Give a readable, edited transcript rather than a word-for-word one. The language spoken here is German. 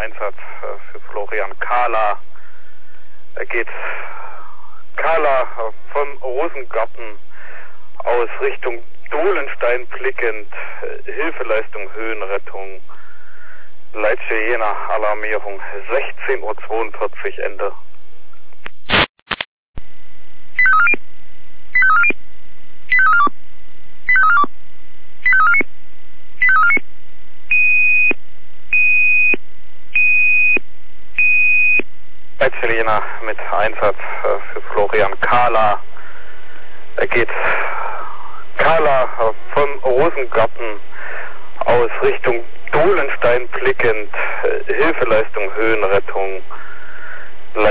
Einsatz für Florian Kahler. Er geht Kahler vom Rosengarten aus Richtung Dohlenstein blickend, Hilfeleistung, Höhenrettung, Leitsche Jena, Alarmierung, 16:42 Uhr, Ende. Leitsche Jena mit Einsatz für Florian Kahler. Er geht Kahler vom Rosengarten aus Richtung Dohlenstein blickend, Hilfeleistung, Höhenrettung,